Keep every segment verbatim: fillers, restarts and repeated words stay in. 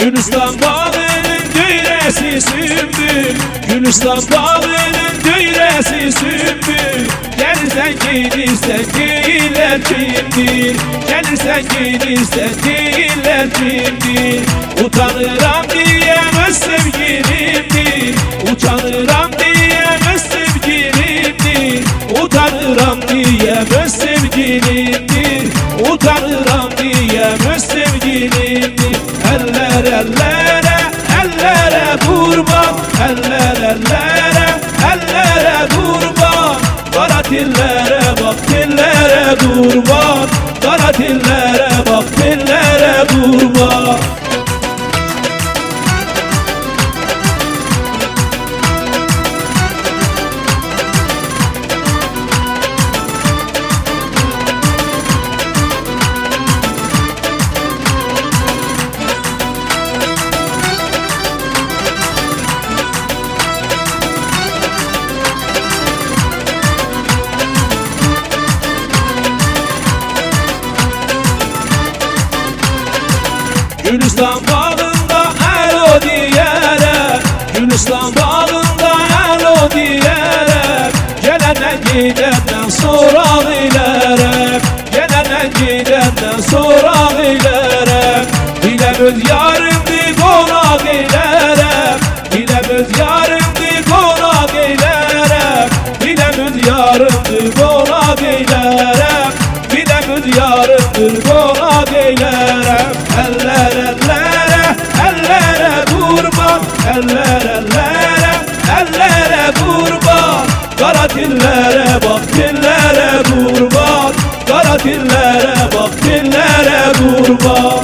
Gülistan bağının düyresi sümbül, Gülistan bağının düyresi sümbül. Gelirsen gelirsen giyirler kimdir, gelirsen gelirsen giyirler kimdir. Utanıram diyemez sevgilimdir, utanıram diyemez sevgilimdir. Utanıram diyemez sevgilimdir, utanıram diyemez sevgilimdir. Eller ellere, ellere kurban, eller ellere, ellere kurban. Kara dillere bak, dillere kurban, kara dillere bak, dillere kurban. Gülistan bağında elo diyerek, Gülistan bağında elo diyerek. Gelenen gidenden sorak ilerek, gelenen gidenden sorak ilerek. Bilemez yarımdı konak ilerek, bilemez yarımdı konak ilerek. Bilemez yarımdı konak ilerek, bilemez yarımdır konak ilerek. Eller ellere, ellere kurban, eller ellere, ellere kurban. Kara dillere bak, dillere kurban, kara dillere bak, dillere kurban.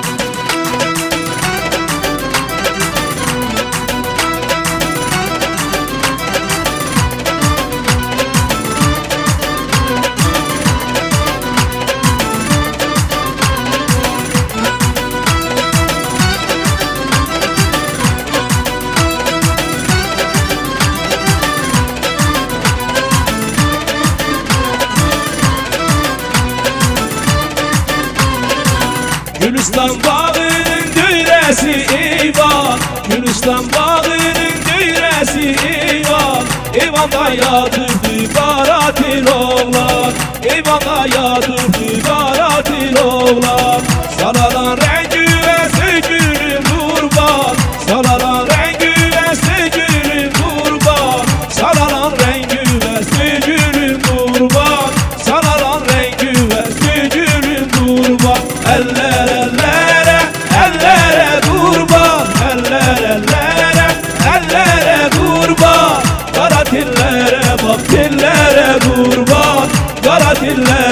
Gülistan bağının düyresi eyvan, Gülistan bağının düyresi eyvan. Eyvanda yatırdı Karatil oğlan, eyvanda yatırdı Karatil oğlan. Saralan rengi ve sökülüm kurban, saralan rengi ve sökülüm kurban. Saralan rengi ve sökülüm kurban, saralan rengi ve sökülüm kurban. Eller ellere, ellere kurban, eller ellere, ellere kurban. Kara dillere bak, dillere kurban, kara dillere